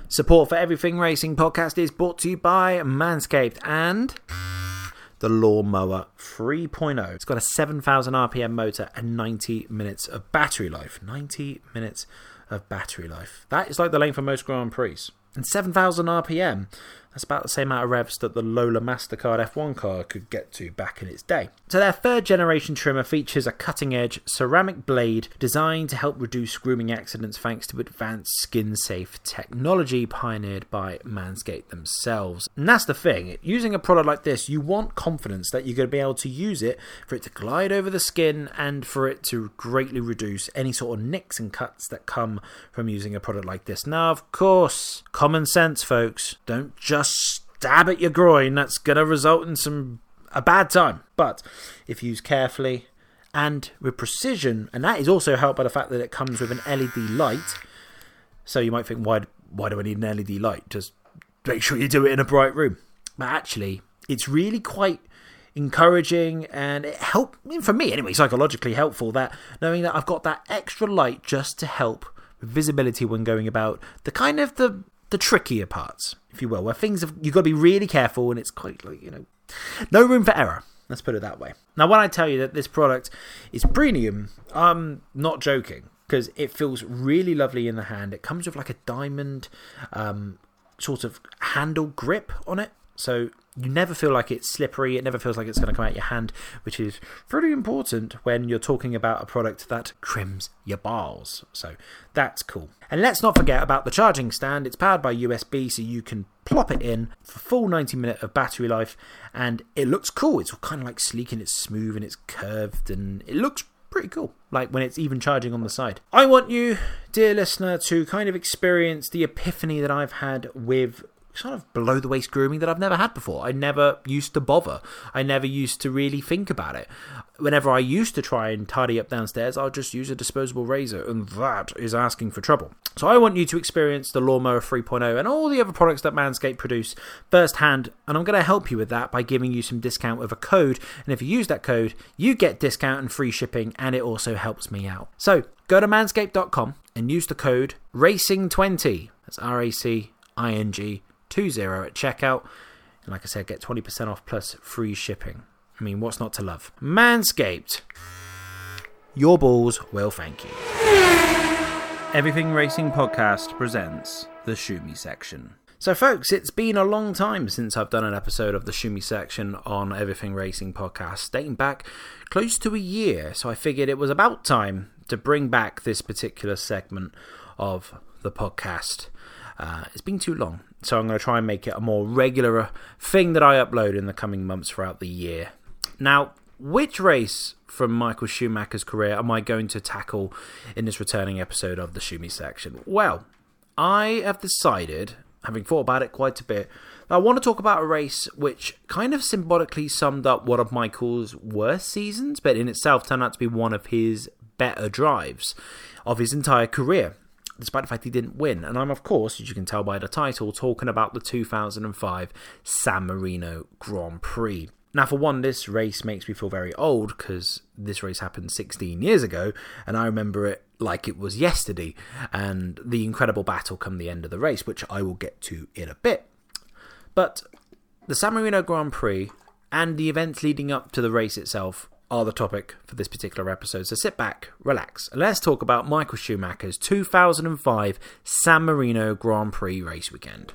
Support for Everything Racing Podcast is brought to you by Manscaped and the Lawnmower 3.0. It's got a 7,000 RPM motor and 90 minutes of battery life. 90 minutes of battery life. That is like the length of most Grand Prix. And 7,000 RPM, that's about the same amount of revs that the Lola Mastercard F1 car could get to back in its day. So their third generation trimmer features a cutting edge ceramic blade designed to help reduce grooming accidents thanks to advanced skin safe technology pioneered by Manscaped themselves. And that's the thing, using a product like this, you want confidence that you're going to be able to use it for it to glide over the skin and for it to greatly reduce any sort of nicks and cuts that come from using a product like this. Now, of course, common sense, folks. Don't just stab at your groin. That's going to result in a bad time. But if used carefully and with precision, and that is also helped by the fact that it comes with an LED light. So you might think, why do I need an LED light? Just make sure you do it in a bright room. But actually, it's really quite encouraging, and it helped, for me anyway, psychologically helpful, that knowing that I've got that extra light just to help with visibility when going about the kind of the trickier parts, if you will, where you've got to be really careful and it's quite like, no room for error. Let's put it that way. Now, when I tell you that this product is premium, I'm not joking, because it feels really lovely in the hand. It comes with like a diamond sort of handle grip on it. So you never feel like it's slippery. It never feels like it's going to come out your hand, which is pretty important when you're talking about a product that trims your balls. So that's cool. And let's not forget about the charging stand. It's powered by USB, so you can plop it in for full 90 minutes of battery life. And it looks cool. It's kind of like sleek and it's smooth and it's curved and it looks pretty cool, like when it's even charging on the side. I want you, dear listener, to kind of experience the epiphany that I've had with sort of below the waist grooming that I've never had before. I never used to bother. I never used to really think about it. Whenever I used to try and tidy up downstairs, I'll just use a disposable razor, and that is asking for trouble. So I want you to experience the Lawnmower 3.0 and all the other products that Manscaped produce firsthand, and I'm going to help you with that by giving you some discount with a code, and if you use that code, you get discount and free shipping, and it also helps me out. So go to manscaped.com and use the code RACING20. That's RACING 20 at checkout, and like I said, get 20% off plus free shipping. I mean, what's not to love? Manscaped, your balls will thank you. Everything Racing Podcast presents the Shumi section. So folks, it's been a long time since I've done an episode of the Shumi section on Everything Racing Podcast, dating back close to a year, so I figured it was about time to bring back this particular segment of the podcast. It's been too long, so I'm going to try and make it a more regular thing that I upload in the coming months throughout the year. Now, which race from Michael Schumacher's career am I going to tackle in this returning episode of the Shumi section? Well, I have decided, having thought about it quite a bit, that I want to talk about a race which kind of symbolically summed up one of Michael's worst seasons, but in itself turned out to be one of his better drives of his entire career, despite the fact he didn't win. And I'm, of course, as you can tell by the title, talking about the 2005 San Marino Grand Prix. Now, for one, this race makes me feel very old because this race happened 16 years ago, and I remember it like it was yesterday, and the incredible battle come the end of the race, which I will get to in a bit. But the San Marino Grand Prix and the events leading up to the race itself are the topic for this particular episode. So sit back, relax, and let's talk about Michael Schumacher's 2005 San Marino Grand Prix race weekend.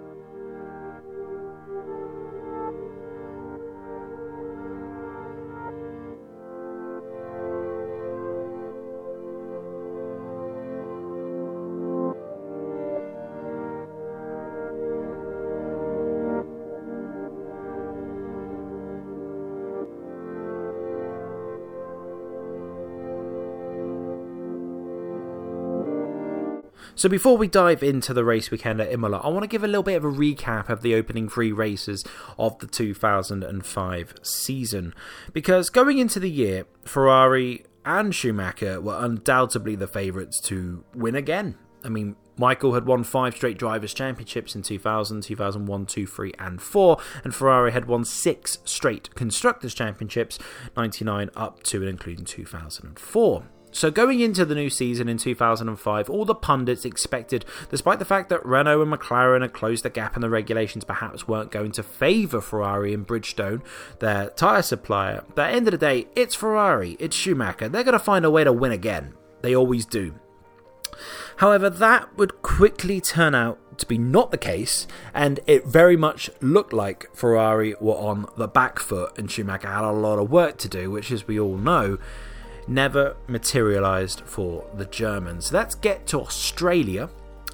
So before we dive into the race weekend at Imola, I want to give a little bit of a recap of the opening three races of the 2005 season. Because going into the year, Ferrari and Schumacher were undoubtedly the favourites to win again. I mean, Michael had won 5 straight Drivers' Championships in 2000, 2001, 2, 3 and 4, and Ferrari had won 6 straight Constructors' Championships, 99 up to and including 2004. So going into the new season in 2005, all the pundits expected, despite the fact that Renault and McLaren had closed the gap and the regulations perhaps weren't going to favour Ferrari and Bridgestone, their tyre supplier, that at the end of the day, it's Ferrari, it's Schumacher, they're going to find a way to win again. They always do. However, that would quickly turn out to be not the case, and it very much looked like Ferrari were on the back foot and Schumacher had a lot of work to do, which, as we all know, never materialised for the Germans. Let's get to Australia.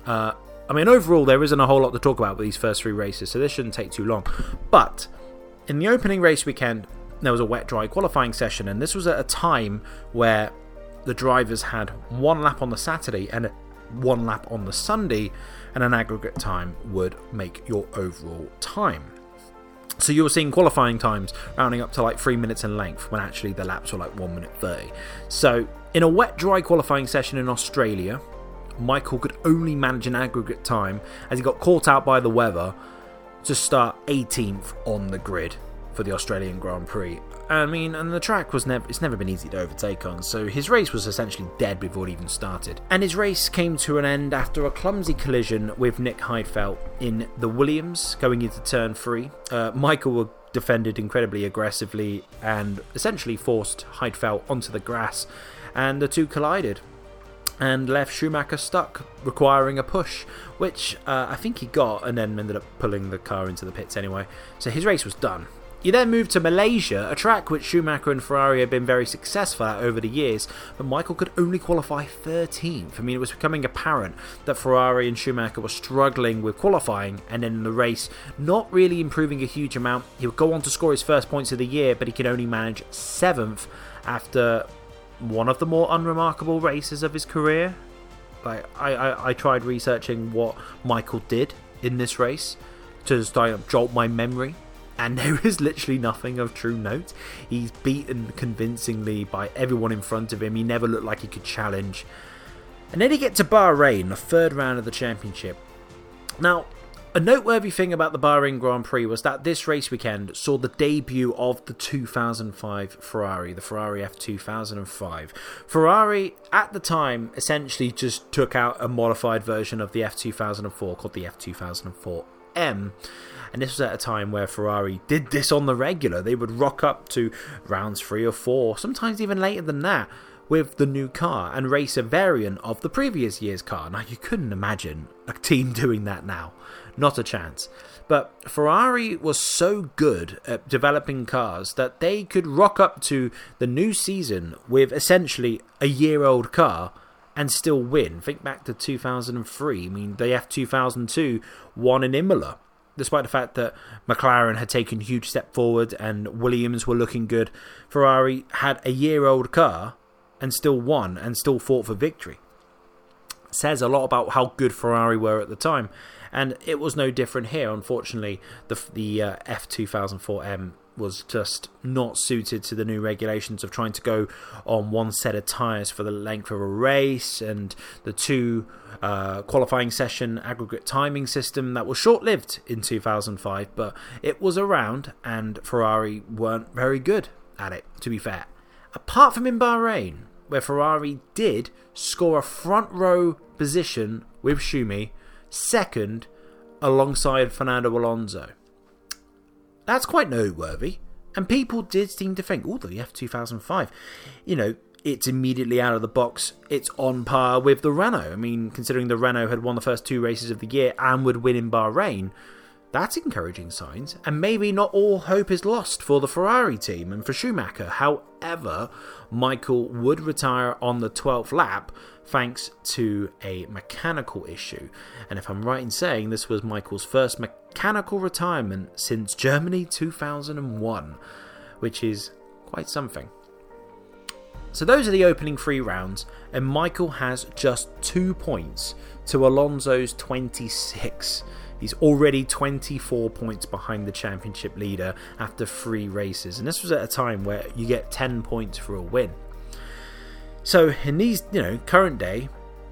Overall, there isn't a whole lot to talk about with these first 3 races, so this shouldn't take too long. But in the opening race weekend, there was a wet-dry qualifying session, and this was at a time where the drivers had 1 lap on the Saturday and 1 lap on the Sunday, and an aggregate time would make your overall time. So you were seeing qualifying times rounding up to like 3 minutes in length when actually the laps were like 1 minute 30. So in a wet-dry qualifying session in Australia, Michael could only manage an aggregate time as he got caught out by the weather to start 18th on the grid for the Australian Grand Prix. And the track it's never been easy to overtake on, so his race was essentially dead before it even started. And his race came to an end after a clumsy collision with Nick Heidfeld in the Williams going into turn 3. Michael defended incredibly aggressively and essentially forced Heidfeld onto the grass, and the two collided and left Schumacher stuck, requiring a push, which I think he got, and then ended up pulling the car into the pits anyway. So his race was done. He then moved to Malaysia, a track which Schumacher and Ferrari had been very successful at over the years, but Michael could only qualify 13th. It was becoming apparent that Ferrari and Schumacher were struggling with qualifying, and then in the race, not really improving a huge amount. He would go on to score his first points of the year, but he could only manage 7th after one of the more unremarkable races of his career. I tried researching what Michael did in this race to jolt my memory, and there is literally nothing of true note. He's beaten convincingly by everyone in front of him. He never looked like he could challenge. And then he gets to Bahrain, the 3rd round of the championship. Now, a noteworthy thing about the Bahrain Grand Prix was that this race weekend saw the debut of the 2005 Ferrari, the Ferrari F2005. Ferrari, at the time, essentially just took out a modified version of the F2004 called the F2004M. And this was at a time where Ferrari did this on the regular. They would rock up to rounds 3 or 4, sometimes even later than that, with the new car and race a variant of the previous year's car. Now, you couldn't imagine a team doing that now. Not a chance. But Ferrari was so good at developing cars that they could rock up to the new season with essentially a year-old car and still win. Think back to 2003. The F2002 won in Imola, despite the fact that McLaren had taken a huge step forward and Williams were looking good. Ferrari had a year-old car and still won and still fought for victory. Says a lot about how good Ferrari were at the time, and it was no different here. Unfortunately, the F2004M was just not suited to the new regulations of trying to go on one set of tyres for the length of a race, and the 2 qualifying session aggregate timing system that was short-lived in 2005, but it was around, and Ferrari weren't very good at it, to be fair. Apart from in Bahrain, where Ferrari did score a front row position with Schumi, 2nd alongside Fernando Alonso. That's quite noteworthy, and people did seem to think, the F2005, it's immediately out of the box, it's on par with the Renault. Considering the Renault had won the first 2 races of the year and would win in Bahrain, that's encouraging signs, and maybe not all hope is lost for the Ferrari team and for Schumacher. However, Michael would retire on the 12th lap thanks to a mechanical issue, and if I'm right in saying this was Michael's first mechanical retirement since Germany 2001, which is quite something. So those are the opening 3 rounds, and Michael has just 2 points to Alonso's 26. He's already 24 points behind the championship leader after 3 races. And this was at a time where you get 10 points for a win. So in these, current day,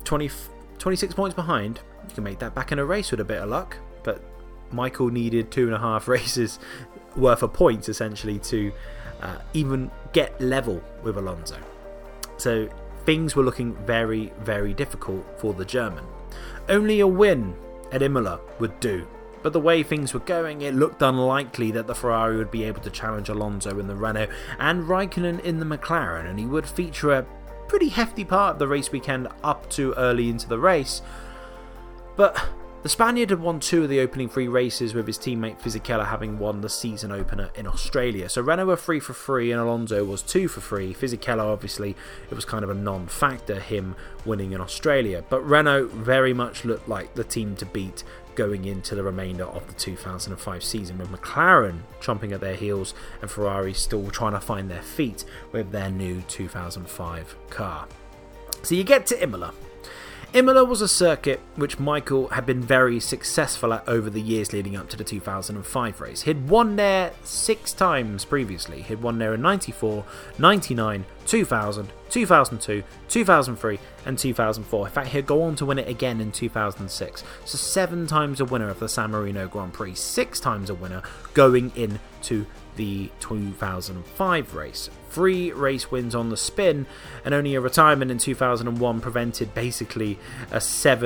26 points behind, you can make that back in a race with a bit of luck. But Michael needed 2.5 races worth of points, essentially, to even get level with Alonso. So things were looking very, very difficult for the German. Only a win at Imola would do. But the way things were going, it looked unlikely that the Ferrari would be able to challenge Alonso in the Renault and Raikkonen in the McLaren, and he would feature a pretty hefty part of the race weekend up to early into the race. But the Spaniard had won 2 of the opening 3 races, with his teammate Fisichella having won the season opener in Australia. So Renault were 3 for 3 and Alonso was 2 for 3. Fisichella, obviously, it was kind of a non-factor, him winning in Australia. But Renault very much looked like the team to beat going into the remainder of the 2005 season, with McLaren chomping at their heels and Ferrari still trying to find their feet with their new 2005 car. So you get to Imola. Imola was a circuit which Michael had been very successful at over the years leading up to the 2005 race. He'd won there 6 times previously. He'd won there in 94, 99, 2000, 2002, 2003 and 2004. In fact, he'd go on to win it again in 2006. So 7 times a winner of the San Marino Grand Prix, 6 times a winner going into the 2005 race. 3 race wins on the spin, and only a retirement in 2001 prevented basically a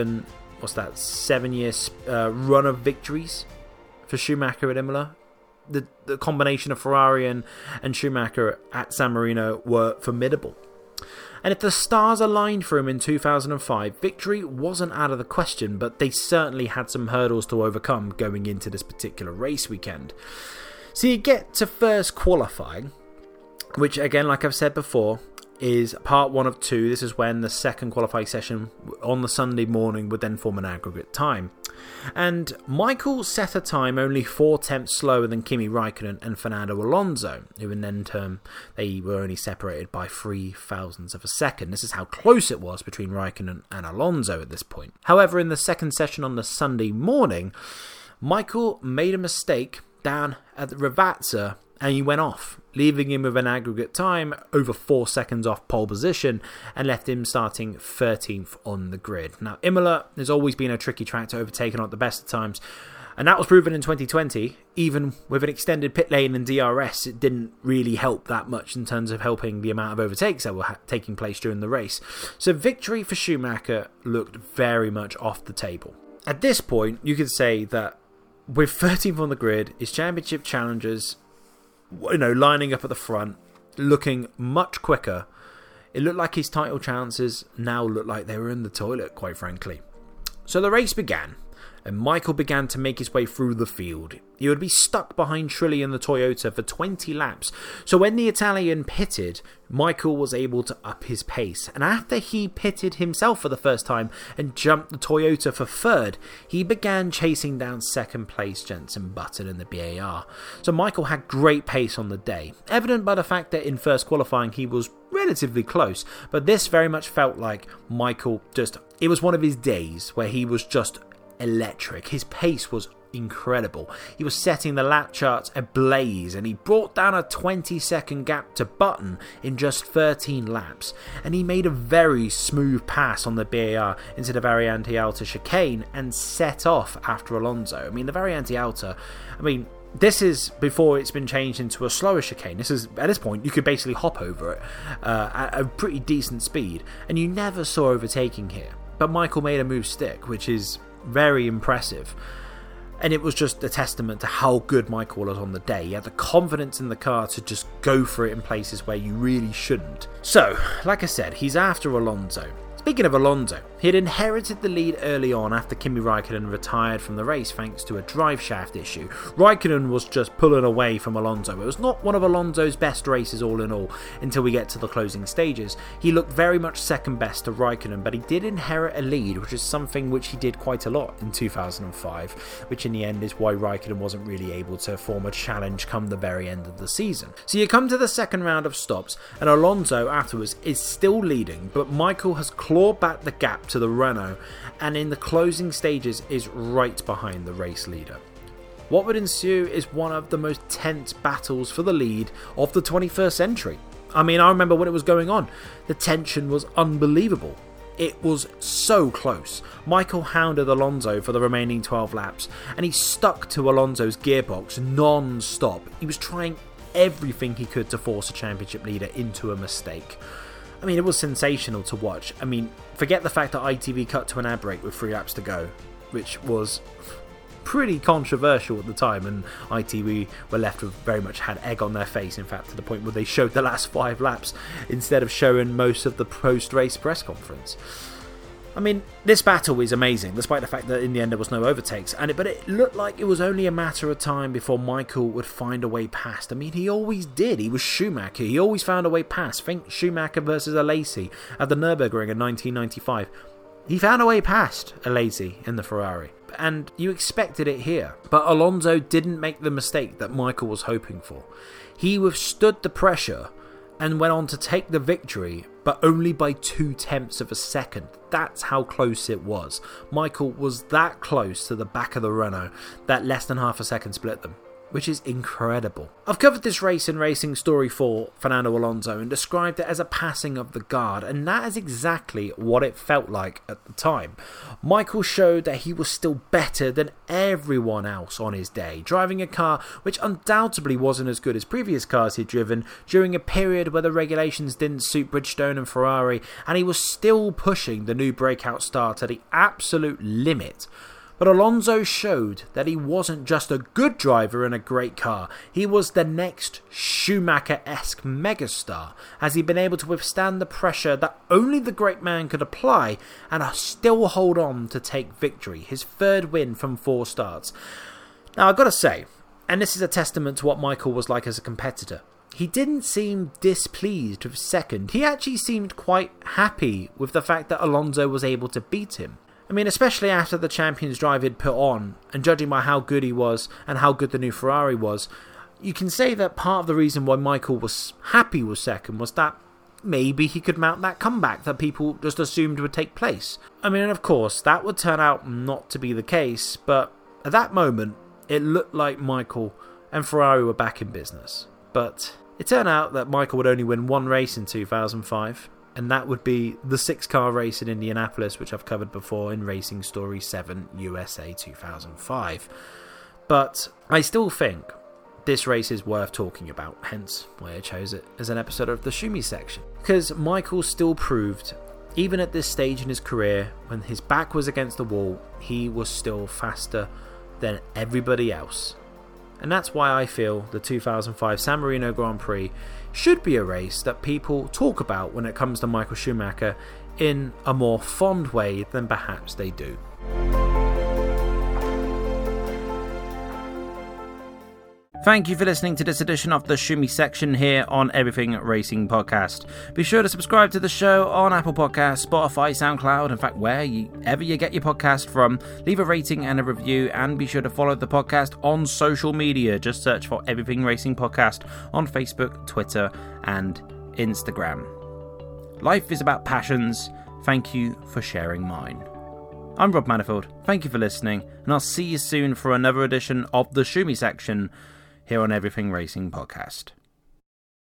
7-year run of victories for Schumacher at Imola. The combination of Ferrari and Schumacher at San Marino were formidable. And if the stars aligned for him in 2005, victory wasn't out of the question, but they certainly had some hurdles to overcome going into this particular race weekend. So you get to first qualifying, which again, like I've said before, is part 1 of 2. This is when the second qualifying session on the Sunday morning would then form an aggregate time. And Michael set a time only 4 tenths slower than Kimi Raikkonen and Fernando Alonso, who in then turn they were only separated by 3 thousandths of a second. This is how close it was between Raikkonen and Alonso at this point. However, in the second session on the Sunday morning, Michael made a mistake down at the Ravazza and he went off, leaving him with an aggregate time over 4 seconds off pole position and left him starting 13th on the grid. Now, Imola has always been a tricky track to overtake at the best of times, and that was proven in 2020. Even with an extended pit lane and DRS, it didn't really help that much in terms of helping the amount of overtakes that were taking place during the race. So victory for Schumacher looked very much off the table. At this point, you could say that with 13th on the grid, his championship challengers, lining up at the front, looking much quicker, it looked like his title chances now looked like they were in the toilet, quite frankly. So the race began, and Michael began to make his way through the field. He would be stuck behind Trulli in the Toyota for 20 laps, so when the Italian pitted, Michael was able to up his pace, and after he pitted himself for the first time and jumped the Toyota for 3rd, he began chasing down 2nd place Jenson Button in the BAR. So Michael had great pace on the day, evident by the fact that in first qualifying he was relatively close, but this very much felt like Michael it was one of his days where he was just electric. His pace was incredible. He was setting the lap charts ablaze, and he brought down a 20-second gap to Button in just 13 laps, and he made a very smooth pass on the BAR into the Variante Alta chicane and set off after Alonso. The Variante Alta, this is before it's been changed into a slower chicane. At this point, you could basically hop over it at a pretty decent speed, and you never saw overtaking here. But Michael made a move stick, which is very impressive. And it was just a testament to how good Michael was on the day. He had the confidence in the car to just go for it in places where you really shouldn't. So, like I said, he's after Alonso. Speaking of Alonso, he had inherited the lead early on after Kimi Raikkonen retired from the race thanks to a drive shaft issue. Raikkonen was just pulling away from Alonso. It was not one of Alonso's best races all in all until we get to the closing stages. He looked very much second best to Raikkonen, but he did inherit a lead, which is something which he did quite a lot in 2005, which in the end is why Raikkonen wasn't really able to form a challenge come the very end of the season. So you come to the second round of stops, and Alonso afterwards is still leading, but Michael has clawed back the gap to the Renault, and in the closing stages is right behind the race leader. What would ensue is one of the most tense battles for the lead of the 21st century. I remember when it was going on, the tension was unbelievable. It was so close. Michael hounded Alonso for the remaining 12 laps, and he stuck to Alonso's gearbox non-stop. He was trying everything he could to force a championship leader into a mistake. I mean, it was sensational to watch. I mean, forget the fact that ITV cut to an ad break with 3 laps to go, which was pretty controversial at the time, and ITV were left with very much had egg on their face, in fact, to the point where they showed the last 5 laps instead of showing most of the post-race press conference. I mean, this battle is amazing, despite the fact that in the end there was no overtakes, but it looked like it was only a matter of time before Michael would find a way past. I mean, he always did. He was Schumacher. He always found a way past. Think Schumacher versus Alesi at the Nürburgring in 1995. He found a way past Alesi in the Ferrari, and you expected it here. But Alonso didn't make the mistake that Michael was hoping for. He withstood the pressure and went on to take the victory, but only by 0.2 of a second. That's how close it was. Michael was that close to the back of the Renault that less than half a second split them, which is incredible. I've covered this race in Racing Story 4, Fernando Alonso, and described it as a passing of the guard, and that is exactly what it felt like at the time. Michael showed that he was still better than everyone else on his day, driving a car which undoubtedly wasn't as good as previous cars he'd driven during a period where the regulations didn't suit Bridgestone and Ferrari, and he was still pushing the new breakout star to the absolute limit. But Alonso showed that he wasn't just a good driver in a great car, he was the next Schumacher-esque megastar, as he'd been able to withstand the pressure that only the great man could apply and still hold on to take victory, his 3rd win from 4 starts. Now I've got to say, and this is a testament to what Michael was like as a competitor, he didn't seem displeased with 2nd, he actually seemed quite happy with the fact that Alonso was able to beat him. I mean, especially after the Champions Drive he'd put on, and judging by how good he was and how good the new Ferrari was, you can say that part of the reason why Michael was happy with 2nd was that maybe he could mount that comeback that people just assumed would take place. I mean, and of course, that would turn out not to be the case, but at that moment, it looked like Michael and Ferrari were back in business. But it turned out that Michael would only win 1 race in 2005. And that would be the 6-car race in Indianapolis, which I've covered before in Racing Story 7 USA 2005. But I still think this race is worth talking about, hence why I chose it as an episode of the Schumi section. Because Michael still proved, even at this stage in his career, when his back was against the wall, he was still faster than everybody else. And that's why I feel the 2005 San Marino Grand Prix should be a race that people talk about when it comes to Michael Schumacher in a more fond way than perhaps they do. Thank you for listening to this edition of the Schumi section here on Everything Racing Podcast. Be sure to subscribe to the show on Apple Podcasts, Spotify, SoundCloud, in fact, wherever you get your podcast from. Leave a rating and a review, and be sure to follow the podcast on social media. Just search for Everything Racing Podcast on Facebook, Twitter, and Instagram. Life is about passions. Thank you for sharing mine. I'm Rob Manifold. Thank you for listening, and I'll see you soon for another edition of the Schumi section here on Everything Racing Podcast.